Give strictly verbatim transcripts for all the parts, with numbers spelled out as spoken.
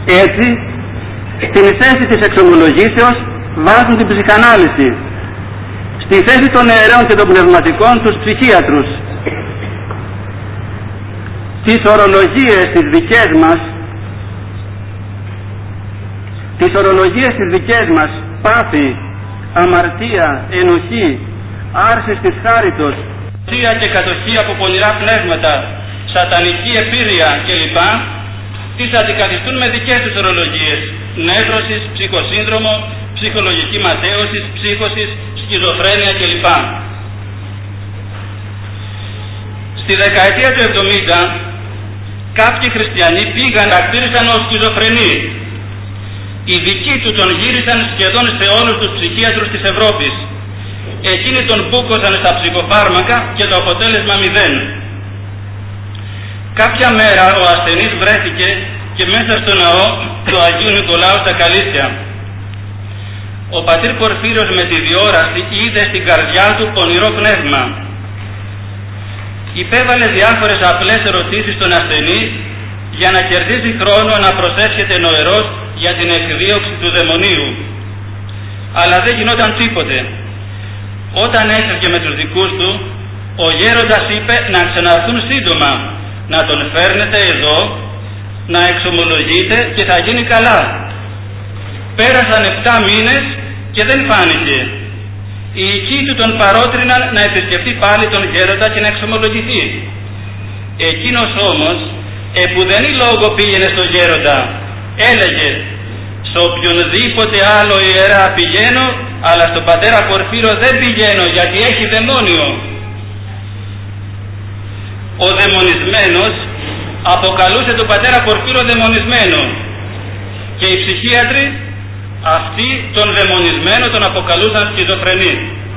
Έτσι, στην θέση της εξομολογήσεως βάζουν την ψυχανάλυση, στη θέση των ιερέων και των πνευματικών τους ψυχίατρους. Τις ορολογίες τις δικές μας, τις ορολογίες τις δικές μας, πάθη, αμαρτία, ενοχή, άρσης της χάριτος, και κατοχή από πονηρά πνεύματα, σατανική επίρρεια κλπ. Τις αντικαθιστούν με δικές τους ορολογίες, νεύρωσης, ψυχοσύνδρομο, ψυχολογική ματέωση, ψύχωσης, σκιζοφρένεια κλπ. Στη δεκαετία του εβδομήντα κάποιοι χριστιανοί πήγαν, χαρακτήρισαν ως σκιζοφρενοί. Οι δικοί του τον γύρισαν σχεδόν σε όλους τους ψυχίατρους της Ευρώπης. Εκείνοι τον μπούκωσαν στα ψυχοφάρμακα και το αποτέλεσμα μηδέν. Κάποια μέρα ο ασθενής βρέθηκε και μέσα στο ναό του Αγίου Νικολάου στα Καλύθια. Ο πατήρ Πορφύριος με τη διόραση είδε στην καρδιά του πονηρό πνεύμα. Υπέβαλε διάφορες απλές ερωτήσεις στον ασθενή για να κερδίσει χρόνο να προσεύχεται νοερός για την εκδίωξη του δαιμονίου. Αλλά δεν γινόταν τίποτε. Όταν έφευγε με τους δικούς του, ο γέροντας είπε να ξαναρθούν σύντομα, να τον φέρνετε εδώ, να εξομολογείτε και θα γίνει καλά. Πέρασαν επτά μήνες και δεν φάνηκε. Οι οικοί του τον παρότριναν να επισκεφτεί πάλι τον γέροντα και να εξομολογηθεί. Εκείνος όμως, επουδενή λόγο πήγαινε στον γέροντα, έλεγε «Σ' οποιονδήποτε άλλο ιερά πηγαίνω, αλλά στον πατέρα Πορφύριο δεν πηγαίνω γιατί έχει δαιμόνιο». Ο δαιμονισμένος αποκαλούσε τον πατέρα Πορφύριο δαιμονισμένο και οι ψυχίατροι αυτοί τον δαιμονισμένο τον αποκαλούσαν σκιζοφρενή.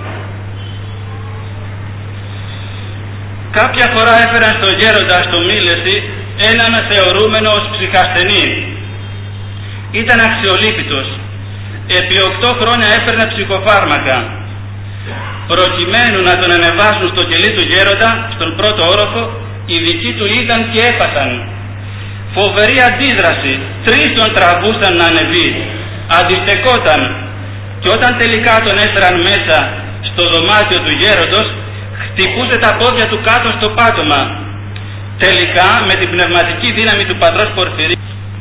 Κάποια φορά έφεραν στο γέροντα στο Μήλεση έναν θεωρούμενο ως ψυχασθενή. Ήταν αξιολύπητος. Επί οκτώ χρόνια έφερνε ψυχοφάρμακα. Προκειμένου να τον ανεβάσουν στο κελί του γέροντα, στον πρώτο όροφο, οι δικοί του είδαν και έπαθαν. Φοβερή αντίδραση. Τρεις τον τραβούσαν να ανεβεί. Αντιστεκόταν. Και όταν τελικά τον έφεραν μέσα στο δωμάτιο του γέροντος, χτυπούσε τα πόδια του κάτω στο πάτωμα. Τελικά, με την πνευματική δύναμη του πατρός Πορφυρίου,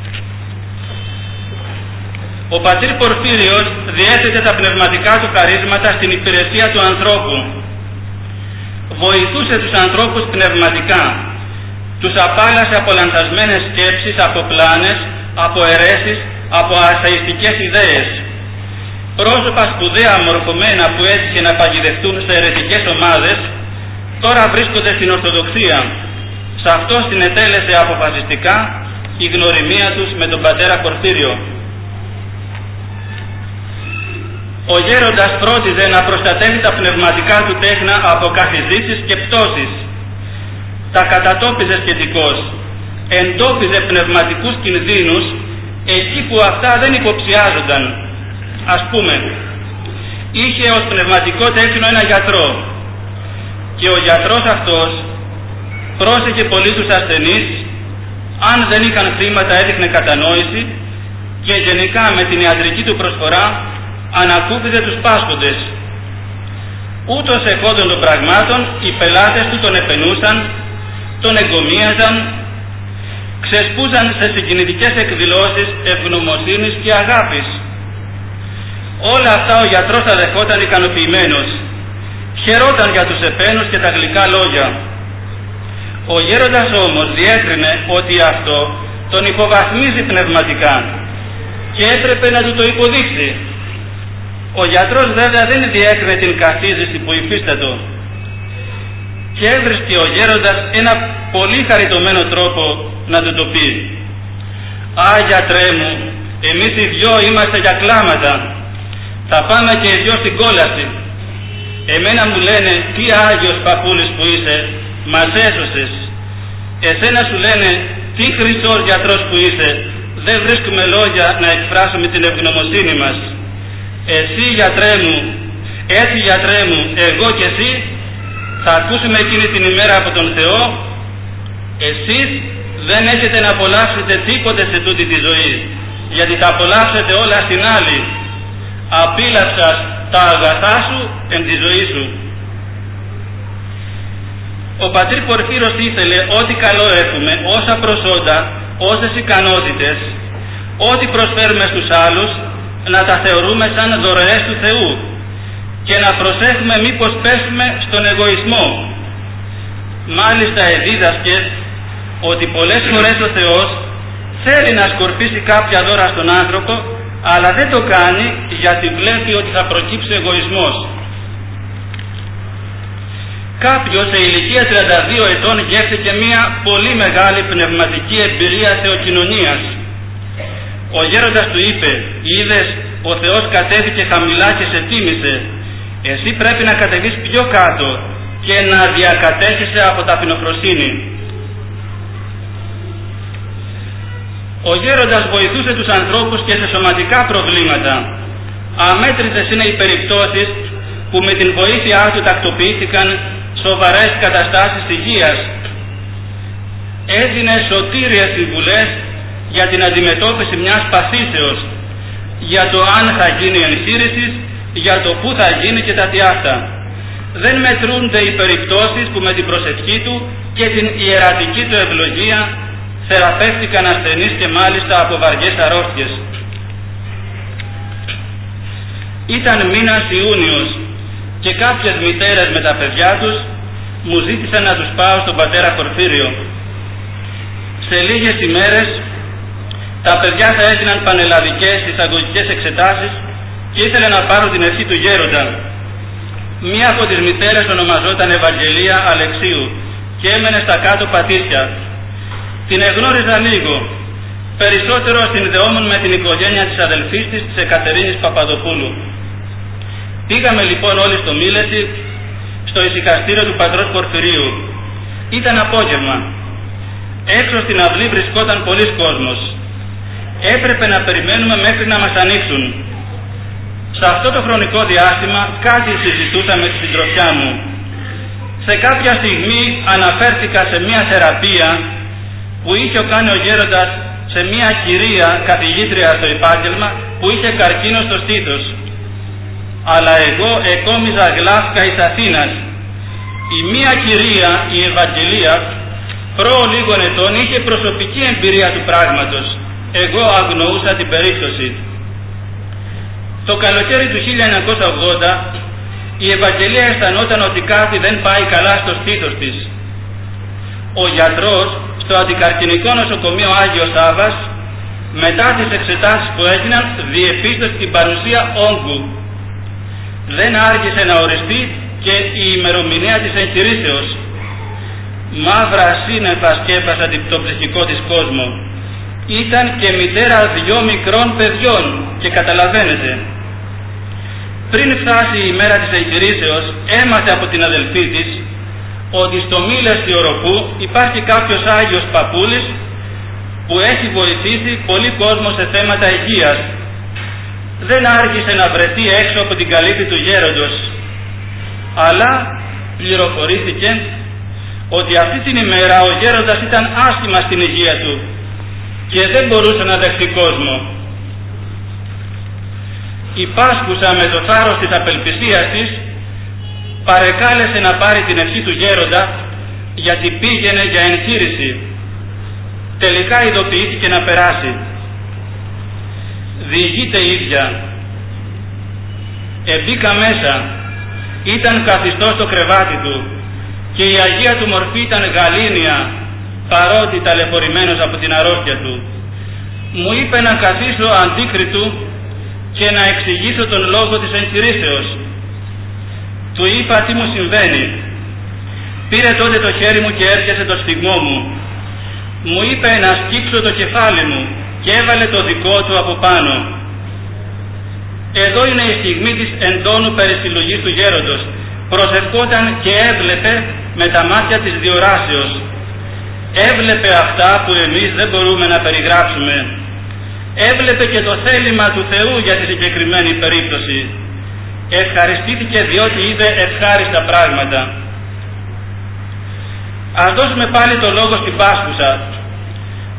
ο πατήρ Πορφύριος διέθετε τα πνευματικά του χαρίσματα στην υπηρεσία του ανθρώπου. Βοηθούσε τους ανθρώπους πνευματικά. Τους απάλλασε από λανθασμένες σκέψεις, από πλάνες, από αιρέσεις, από ασαϊστικές ιδέες. Πρόσωπα σπουδαία μορφωμένα που έτυχε να παγιδευτούν σε αιρετικές ομάδες, τώρα βρίσκονται στην Ορθοδοξία. Σε αυτό συνετέλεσε αποφασιστικά η γνωριμία τους με τον πατέρα Πορφύριο. Ο γέροντας φρόντιζε να προστατεύει τα πνευματικά του τέχνα από καθιζήσεις και πτώσεις. Τα κατατόπιζε σχετικώς. Εντόπιζε πνευματικούς κινδύνους εκεί που αυτά δεν υποψιάζονταν. Ας πούμε, είχε ως πνευματικό τέκνο ένα γιατρό και ο γιατρός αυτός πρόσεχε πολύ τους ασθενείς, αν δεν είχαν χρήματα έδειχνε κατανόηση και γενικά με την ιατρική του προσφορά ανακούφιζε τους πάσχοντες. Ούτως εχόντων των πραγμάτων οι πελάτες του τον επενούσαν, τον εγκομίαζαν, ξεσπούσαν σε συγκινητικές εκδηλώσεις ευγνωμοσύνης και αγάπης. Όλα αυτά ο γιατρός τα δεχόταν ικανοποιημένος. Χαιρόταν για τους επένους και τα γλυκά λόγια. Ο γέροντας όμως διέκρινε ότι αυτό τον υποβαθμίζει πνευματικά και έπρεπε να του το υποδείξει. Ο γιατρός βέβαια δεν διέκρινε την καθίζηση που υφίστατο και έβρισκε ο γέροντας ένα πολύ χαριτωμένο τρόπο να του το πει. «Α, γιατρέ μου, εμείς οι δυο είμαστε για κλάματα. Θα πάμε και οι δυο στην κόλαση. Εμένα μου λένε τι άγιος παππούλης που είσαι, μας έσωσες. Εσένα σου λένε τι χρυσός γιατρός που είσαι, δεν βρίσκουμε λόγια να εκφράσουμε την ευγνωμοσύνη μας. Εσύ γιατρέ μου, έτσι γιατρέ μου, εγώ και εσύ θα ακούσουμε εκείνη την ημέρα από τον Θεό. Εσείς δεν έχετε να απολαύσετε τίποτε σε τούτη τη ζωή, γιατί θα απολαύσετε όλα στην άλλη. Απίλαυσας τα αγαθά σου εν τη ζωή σου. Ο πατήρ Πορφύρος ήθελε ό,τι καλό έχουμε, όσα προσόντα, όσες ικανότητες, ό,τι προσφέρουμε στους άλλους, να τα θεωρούμε σαν δωρεές του Θεού και να προσέχουμε μήπως πέσουμε στον εγωισμό. Μάλιστα εδίδασκε ότι πολλές φορές ο Θεός θέλει να σκορπίσει κάποια δώρα στον άνθρωπο, αλλά δεν το κάνει γιατί βλέπει ότι θα προκύψει εγωισμός. Κάποιος σε ηλικία τριάντα δύο ετών γεύτηκε μια πολύ μεγάλη πνευματική εμπειρία θεοκοινωνίας. Ο γέροντας του είπε: «Είδες, ο Θεός κατέβηκε χαμηλά και σε τίμησε. Εσύ πρέπει να κατεβείς πιο κάτω και να διακατέχεσαι από ταπεινοφροσύνη». Ο γέροντας βοηθούσε τους ανθρώπους και σε σωματικά προβλήματα. Αμέτρητες είναι οι περιπτώσεις που με την βοήθειά του τακτοποιήθηκαν σοβαρές καταστάσεις υγείας. Έδινε σωτήριες συμβουλές για την αντιμετώπιση μιας παθήσεως, για το αν θα γίνει εγχείρηση, για το πού θα γίνει και τα τι αυτά. Δεν μετρούνται οι περιπτώσεις που με την προσευχή του και την ιερατική του ευλογία θεραπεύτηκαν ασθενείς και μάλιστα από βαριές αρρώστιες. Ήταν μήνας Ιούνιος και κάποιες μητέρες με τα παιδιά τους μου ζήτησαν να τους πάω στον πατέρα Πορφύριο. Σε λίγες ημέρες τα παιδιά θα έγιναν πανελλαδικές εισαγωγικές εξετάσεις και ήθελε να πάρω την ευχή του γέροντα. Μία από τις μητέρες ονομαζόταν Ευαγγελία Αλεξίου και έμενε στα κάτω Πατήσια. Την εγνώριζα λίγο. Περισσότερο συνδεόμουν με την οικογένεια της αδελφής της, της Εκατερίνης Παπαδοπούλου. Πήγαμε λοιπόν όλοι στο Μήλεση, στο ησυχαστήριο του πατρός Πορφυρίου. Ήταν απόγευμα. Έξω στην αυλή βρισκόταν πολύς κόσμος. Έπρεπε να περιμένουμε μέχρι να μας ανοίξουν. Σε αυτό το χρονικό διάστημα κάτι συζητούσα με τη συντροφιά μου. Σε κάποια στιγμή αναφέρθηκα σε μια θεραπεία που είχε κάνει ο γέροντας σε μια κυρία καθηγήτρια στο επάγγελμα που είχε καρκίνο στο στήθος. Αλλά εγώ εκόμιζα γλάφκα εις Αθήνας. Η μία κυρία, η Ευαγγελία, προ λίγων ετών είχε προσωπική εμπειρία του πράγματος. Εγώ αγνοούσα την περίπτωση. Το καλοκαίρι του χίλια εννιακόσια ογδόντα η Ευαγγελία αισθανόταν ότι κάτι δεν πάει καλά στο στήθος της. Ο γιατρός στο αντικαρκινικό νοσοκομείο Άγιος Σάββας, μετά τις εξετάσεις που έγιναν, διεπίστωσε την παρουσία όγκου. Δεν άργησε να οριστεί και η ημερομηνία της εγχειρήσεως. Μαύρα σύννεφα σκέπασαν τον ψυχικό της κόσμο. Ήταν και μητέρα δυο μικρών παιδιών και καταλαβαίνετε. Πριν φτάσει η μέρα της εγχειρήσεως, έμαθε από την αδελφή της ότι στο Μήλεση Οροπού υπάρχει κάποιος Άγιος Παπούλης που έχει βοηθήσει πολύ κόσμο σε θέματα υγείας. Δεν άργησε να βρεθεί έξω από την καλύβη του γέροντος, αλλά πληροφορήθηκε ότι αυτή την ημέρα ο γέροντας ήταν άσχημα στην υγεία του και δεν μπορούσε να δεχτεί κόσμο. Η Πάσχουσα με το θάρρος της απελπισίας της παρεκάλεσε να πάρει την ευχή του γέροντα γιατί πήγαινε για εγχείρηση. Τελικά ειδοποιήθηκε να περάσει. Διηγείται η ίδια. Εμπήκα μέσα. Ήταν καθιστός στο κρεβάτι του και η Αγία του μορφή ήταν γαλήνια, παρότι ταλαιπωρημένος από την αρρώστια του. Μου είπε να καθίσω αντίκριτου και να εξηγήσω τον λόγο της εγχειρήσεως. Του είπα τι μου συμβαίνει. Πήρε τότε το χέρι μου και έρχεσε το σφιγμό μου. Μου είπε να σκύψω το κεφάλι μου και έβαλε το δικό του από πάνω. Εδώ είναι η στιγμή της εντόνου περισυλλογής του γέροντος. Προσευχόταν και έβλεπε με τα μάτια της διοράσεως. Έβλεπε αυτά που εμείς δεν μπορούμε να περιγράψουμε. Έβλεπε και το θέλημα του Θεού για τη συγκεκριμένη περίπτωση. Ευχαριστήθηκε διότι είδε ευχάριστα πράγματα. Ας δώσουμε πάλι το λόγο στην Πάσχουσα.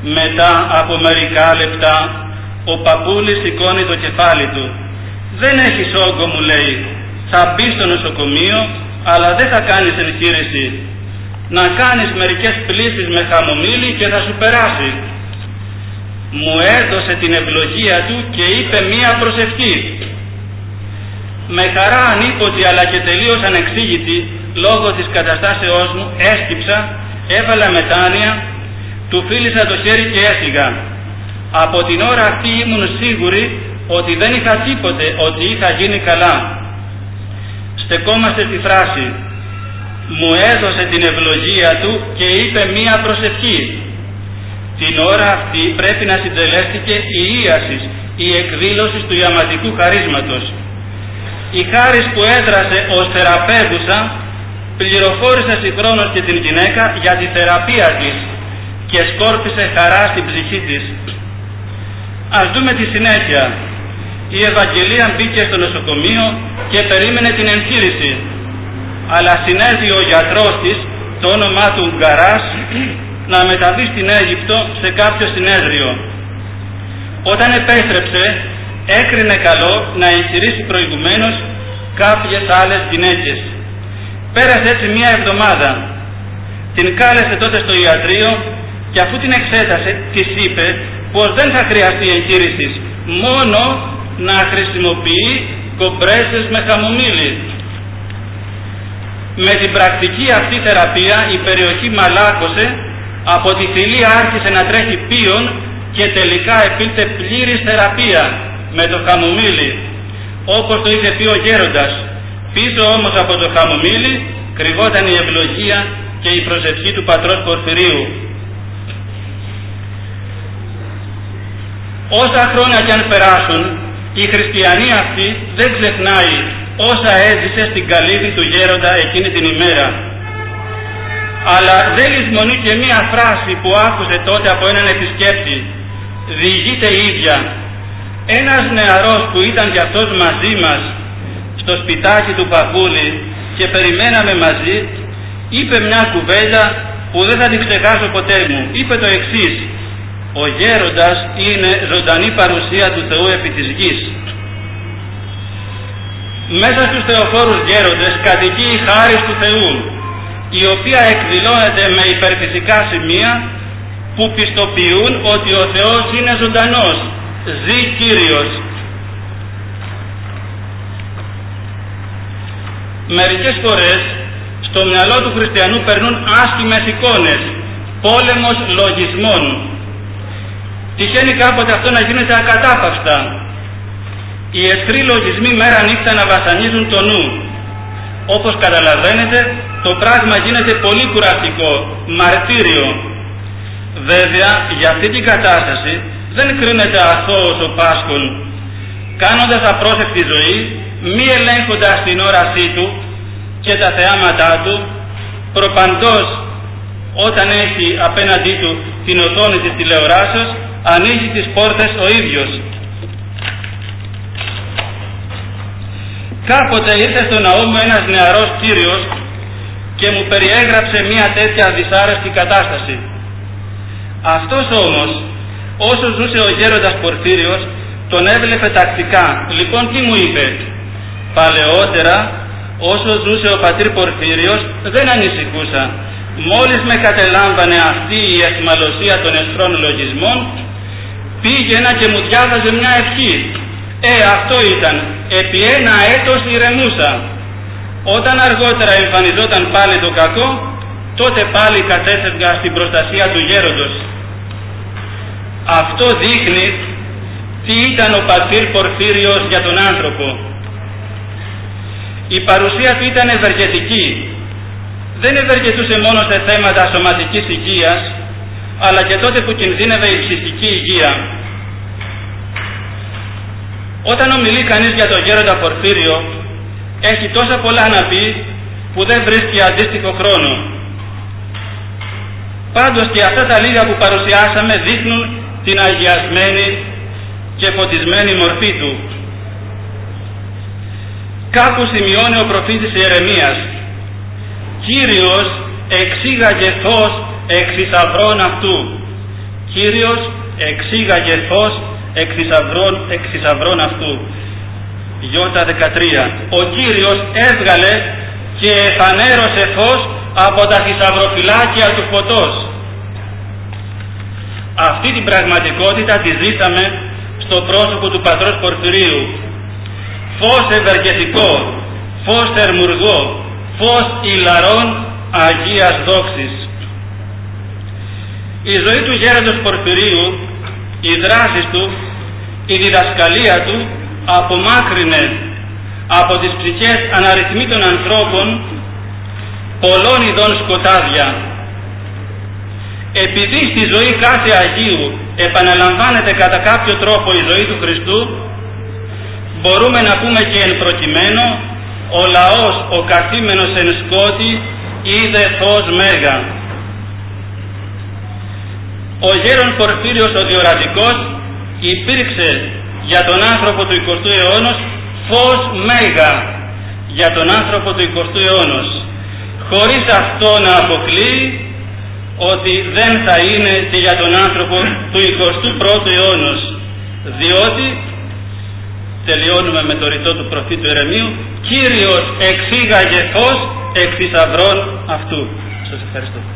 Μετά από μερικά λεπτά ο παππούλης σηκώνει το κεφάλι του. «Δεν έχεις όγκο», μου λέει, «θα μπει στο νοσοκομείο, αλλά δεν θα κάνεις εγχείρηση. Να κάνεις μερικές πλύσεις με χαμομήλι και θα σου περάσει». Μου έδωσε την ευλογία του και είπε μία προσευχή. Με χαρά ανίποτη αλλά και τελείως ανεξήγητη λόγω της καταστάσεώς μου έσκυψα, έβαλα μετάνοια, του φίλησα το χέρι και έφυγα. Από την ώρα αυτή ήμουν σίγουρη ότι δεν είχα τίποτε, ότι είχα γίνει καλά. Στεκόμαστε στη φράση «Μου έδωσε την ευλογία του και είπε μία προσευχή». Την ώρα αυτή πρέπει να συντελέστηκε η ίασης, η εκδήλωση του ιαματικού χαρίσματος. Η χάρις που έδρασε ως θεραπεύουσα πληροφόρησε συγχρόνως και την γυναίκα για τη θεραπεία της και σκόρπισε χαρά στην ψυχή της. Ας δούμε τη συνέχεια. Η Ευαγγελία μπήκε στο νοσοκομείο και περίμενε την εγχείρηση, αλλά συνέβη ο γιατρός της, το όνομά του Γκαράς, να μεταβεί στην Αίγυπτο σε κάποιο συνέδριο. Όταν επέστρεψε, έκρινε καλό να εγχειρήσει προηγουμένως κάποιες άλλες γυναίκες. Πέρασε έτσι μία εβδομάδα. Την κάλεσε τότε στο ιατρείο και αφού την εξέτασε, της είπε πως δεν θα χρειαστεί εγχείρηση, μόνο να χρησιμοποιεί κομπρέσες με χαμομήλι. Με την πρακτική αυτή θεραπεία η περιοχή μαλάκωσε, από τη φυλή άρχισε να τρέχει πίον και τελικά επήλθε πλήρης θεραπεία με το χαμομήλι, όπως το είχε πει ο γέροντας. Πίσω όμως από το χαμομήλι κρυβόταν η ευλογία και η προσευχή του πατρός Πορφυρίου. Όσα χρόνια κι αν περάσουν, η χριστιανή αυτή δεν ξεχνάει όσα έζησε στην καλύβη του γέροντα εκείνη την ημέρα. Αλλά δεν λησμονεί και μία φράση που άκουσε τότε από έναν επισκέπτη. Διηγείται η ίδια. Ένας νεαρός που ήταν κι αυτός μαζί μας στο σπιτάκι του παππούλη και περιμέναμε μαζί, είπε μια κουβέντα που δεν θα την ξεχάσω ποτέ μου. Είπε το εξής: ο γέροντας είναι ζωντανή παρουσία του Θεού επί της γης. Μέσα στους θεοφόρους γέροντες κατοικεί η χάρις του Θεού, η οποία εκδηλώνεται με υπερφυσικά σημεία που πιστοποιούν ότι ο Θεός είναι ζωντανός, ζει Κύριος. Μερικές φορές στο μυαλό του χριστιανού περνούν άσχημες εικόνες, πόλεμος λογισμών. Τυχαίνει κάποτε αυτό να γίνεται ακατάπαυστα. Οι εχθροί λογισμοί μέρα νύχτα να βασανίζουν το νου. Όπως καταλαβαίνετε, το πράγμα γίνεται πολύ κουραστικό, μαρτύριο. Βέβαια, για αυτή την κατάσταση δεν κρίνεται αθώος ο Πάσχων. Κάνοντας απρόσεκτη ζωή, μη ελέγχοντας την όρασή του και τα θεάματά του, προπαντός όταν έχει απέναντί του την οθόνη της τηλεοράσεως, ανοίγει τις πόρτες ο ίδιος. Κάποτε ήρθε στο ναό μου ένας νεαρός κύριος και μου περιέγραψε μια τέτοια δυσάρεστη κατάσταση. Αυτός όμως, όσο ζούσε ο γέροντας Πορφύριος, τον έβλεπε τακτικά. Λοιπόν, τι μου είπε? Παλαιότερα, όσο ζούσε ο πατήρ Πορφύριος, δεν ανησυχούσα. Μόλις με κατελάμβανε αυτή η αιχμαλωσία των εχθρών λογισμών, πήγαινα και μου διάβαζε μια ευχή. Ε, αυτό ήταν. Επί ένα έτος ηρεμούσα. Όταν αργότερα εμφανιζόταν πάλι το κακό, τότε πάλι κατέφευγα στην προστασία του γέροντος. Αυτό δείχνει τι ήταν ο πατήρ Πορφύριος για τον άνθρωπο. Η παρουσία του ήταν ευεργετική. Δεν ευεργετούσε μόνο σε θέματα σωματικής υγείας, αλλά και τότε που κινδύνευε η ψυχική υγεία. Όταν ομιλεί κανείς για τον γέροντα Πορφύριο, έχει τόσα πολλά να πει που δεν βρίσκει αντίστοιχο χρόνο. Πάντως και αυτά τα λίγα που παρουσιάσαμε δείχνουν την αγιασμένη και φωτισμένη μορφή του. Κάπου σημειώνει ο προφήτης Ιερεμίας: Κύριος εξήγαγε φως εξ θησαυρών αυτού Κύριος εξήγαγε φως εκ θησαυρών, εκ θησαυρών αυτού. Ιώτα δεκατρία. Ο Κύριος έβγαλε και εφανέρωσε φως από τα θησαυροφυλάκια του φωτός. Αυτή την πραγματικότητα τη ζήσαμε στο πρόσωπο του πατρός Πορφυρίου. Φως ευεργετικό, φως θερμουργό, φως ηλαρών Αγίας δόξης. Η ζωή του γέροντος Πορφυρίου, οι δράσεις του, η διδασκαλία του απομάκρυνε από τις ψυχές αναριθμήτων ανθρώπων πολλών ειδών σκοτάδια. Επειδή στη ζωή κάθε Αγίου επαναλαμβάνεται κατά κάποιο τρόπο η ζωή του Χριστού, μπορούμε να πούμε και εν προκειμένου ο λαός ο καθήμενος εν σκότη είδε φως μέγα. Ο γέρον Πορφύριος ο Διορατικός υπήρξε για τον άνθρωπο του εικοστού αιώνος φως μέγα για τον άνθρωπο του εικοστού αιώνος, χωρίς αυτό να αποκλείει ότι δεν θα είναι και για τον άνθρωπο του εικοστού πρώτου αιώνος, διότι τελειώνουμε με το ρητό του προφήτου Ιερεμίου, Κύριος εξήγαγε φως εκ θησαυρών αυτού. Σας ευχαριστώ.